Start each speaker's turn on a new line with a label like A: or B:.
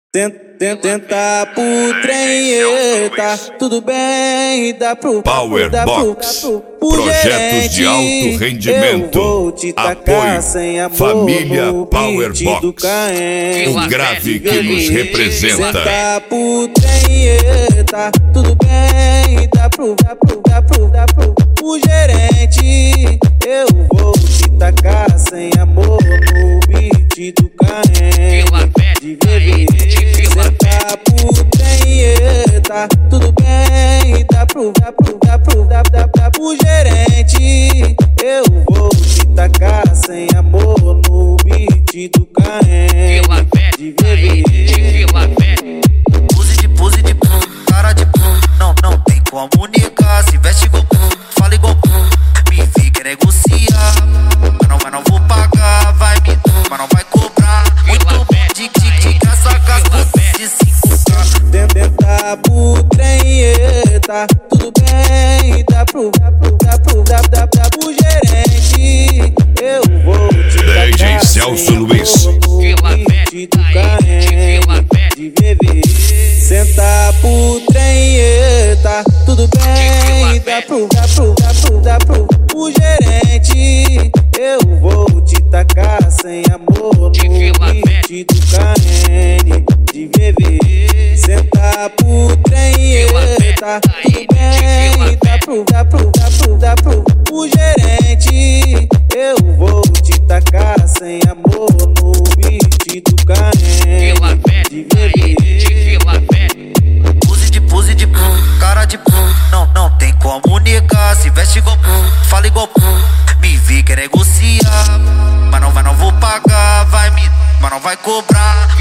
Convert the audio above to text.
A: Tenta pro trem, tá tudo bem, dá pro
B: Power Box, projetos de alto rendimento, apoio, família Power Box, o grave que nos representa.
A: Tenta pro trem, tá tudo bem, dá pro gerente, eu vou te tacar sem amor no beat do Caen. De bebê, senta pro trem, tá tudo bem, dá pro gerente, eu vou te tacar sem amor no beat do Caen. De bebê,
C: pose de pum, cara de pum, não tem como negar, se veste igual pum, fala igual pum, me vi quer negociar, mas não vou pagar, vai me mas não vai cobrar, muito bom de essa casa de 5K.
A: Tenta pro trem, tá tudo bem, dá pro gerente, eu vou te tacar
B: DJ Celso Luiz,
A: de bebê. Senta pro trem, tá tudo bem, dá pro gerente, eu vou te tacar sem amor no beat do Caen. De bebê, senta pro trem, tá tudo bem, dá pro gerente, eu vou te tacar sem amor no beat do Caen. De bebê,
C: pose de pum, cara de pum, não tem como negar, se veste igual pum, fala igual pum, me vi quer negociar, mas não vou pagar, vai me mas não vai cobrar.